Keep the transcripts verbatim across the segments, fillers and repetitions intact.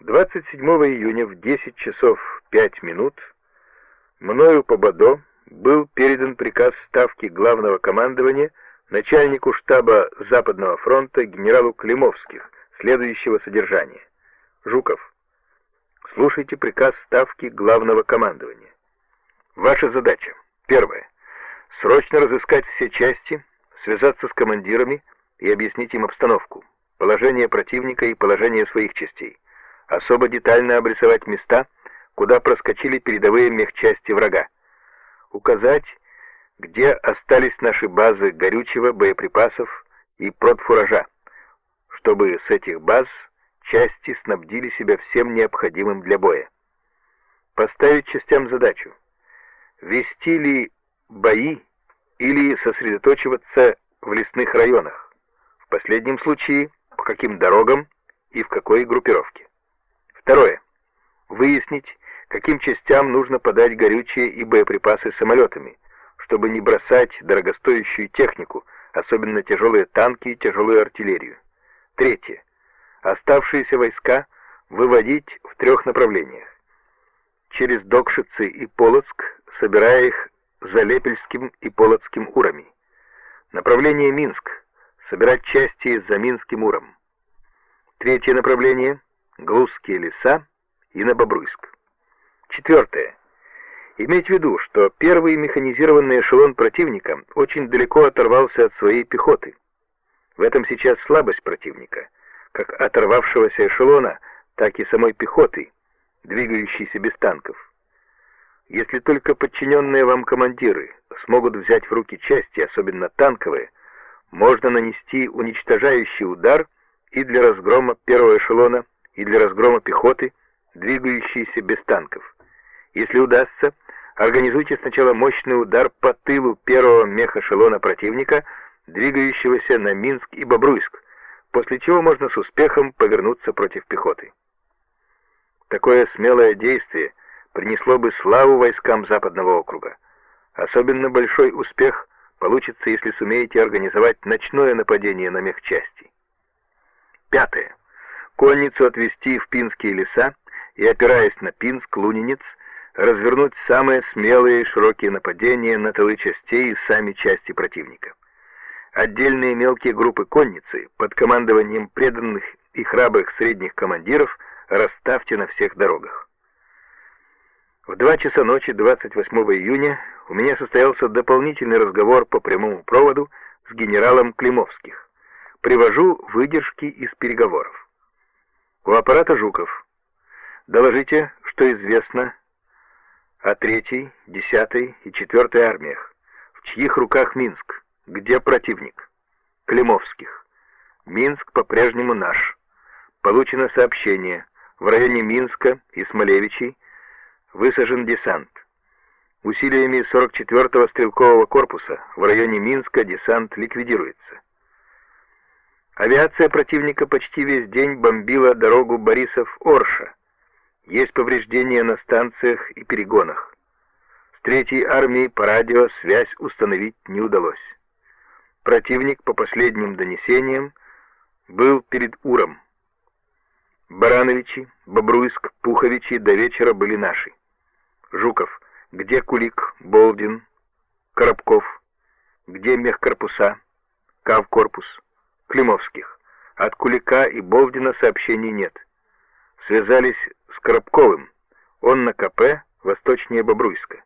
двадцать седьмого июня в десять часов пять минут мною по БАДО был передан приказ Ставки Главного командования начальнику штаба Западного фронта генералу Климовских следующего содержания. Жуков. Слушайте приказ Ставки Главного командования. Ваша задача. Первое. Срочно разыскать все части, связаться с командирами и объяснить им обстановку, положение противника и положение своих частей. Особо детально обрисовать места, куда проскочили передовые мехчасти врага. Указать, где остались наши базы горючего, боеприпасов и продфуража, чтобы с этих баз части снабдили себя всем необходимым для боя. Поставить частям задачу: вести ли бои или сосредоточиваться в лесных районах, в последнем случае по каким дорогам и в какой группировке. Второе. Выяснить, каким частям нужно подать горючее и боеприпасы самолетами, чтобы не бросать дорогостоящую технику, особенно тяжелые танки и тяжелую артиллерию. Третье. Оставшиеся войска выводить в трех направлениях. Через Докшицы и Полоцк, собирая их за Лепельским и Полоцким урами. Направление Минск. Собирать части за Минским уром. Третье направление — Глузские леса и на Бобруйск. Четвертое. Иметь в виду, что первый механизированный эшелон противника очень далеко оторвался от своей пехоты. В этом сейчас слабость противника, как оторвавшегося эшелона, так и самой пехоты, двигающейся без танков. Если только подчиненные вам командиры смогут взять в руки части, особенно танковые, можно нанести уничтожающий удар и для разгрома первого эшелона, и для разгрома пехоты, двигающейся без танков. Если удастся, организуйте сначала мощный удар по тылу первого мехэшелона противника, двигающегося на Минск и Бобруйск, после чего можно с успехом повернуться против пехоты. Такое смелое действие принесло бы славу войскам Западного округа. Особенно большой успех получится, если сумеете организовать ночное нападение на мехчасти. Пятое. Конницу отвести в Пинские леса и, опираясь на Пинск, Лунинец, развернуть самые смелые и широкие нападения на тылы частей и сами части противника. Отдельные мелкие группы конницы под командованием преданных и храбрых средних командиров расставьте на всех дорогах. В два часа ночи двадцать восьмого июня у меня состоялся дополнительный разговор по прямому проводу с генералом Климовских. Привожу выдержки из переговоров. У аппарата Жуков. Доложите, что известно о третьей, десятой и четвертой армиях. В чьих руках Минск? Где противник? Климовских. Минск по-прежнему наш. Получено сообщение. В районе Минска и Смолевичей высажен десант. Усилиями сорок четвёртого стрелкового корпуса в районе Минска десант ликвидируется. Авиация противника почти весь день бомбила дорогу Борисов-Орша. Есть повреждения на станциях и перегонах. С третьей армией по радио связь установить не удалось. Противник, по последним донесениям, был перед Уром. Барановичи, Бобруйск, Пуховичи до вечера были наши. Жуков. Где Кулик, Болдин, Коробков? Где мехкорпуса? Кавкорпус? Климовских. От Кулика и Болдина сообщений нет. Связались с Коробковым. Он на КП восточнее Бобруйска.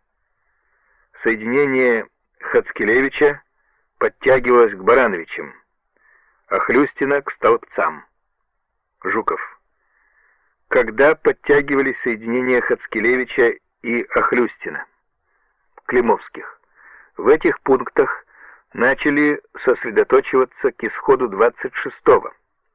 Соединение Хацкелевича подтягивалось к Барановичам, а Хлюстина к Столбцам. Жуков. Когда подтягивались соединения Хацкелевича и Охлюстина? Климовских. В этих пунктах начали сосредоточиваться к исходу двадцать шестого.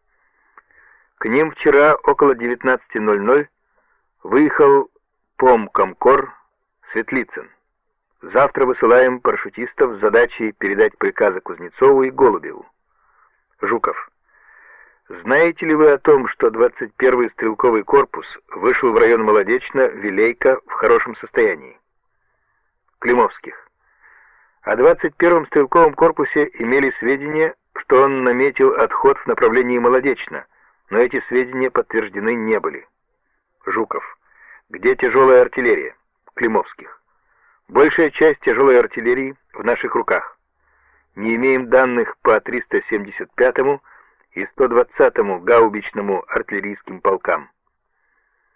К ним вчера около девятнадцати ноль-ноль выехал помкомкор Светлицын. Завтра высылаем парашютистов с задачей передать приказы Кузнецову и Голубеву. Жуков. Знаете ли вы о том, что двадцать первый стрелковый корпус вышел в район Молодечно, Вилейка в хорошем состоянии? Климовских. О двадцать первом стрелковом корпусе имели сведения, что он наметил отход в направлении Молодечно, но эти сведения подтверждены не были. Жуков. Где тяжелая артиллерия? Климовских. Большая часть тяжелой артиллерии в наших руках. Не имеем данных по триста семьдесят пятому и сто двадцатому гаубичному артиллерийским полкам.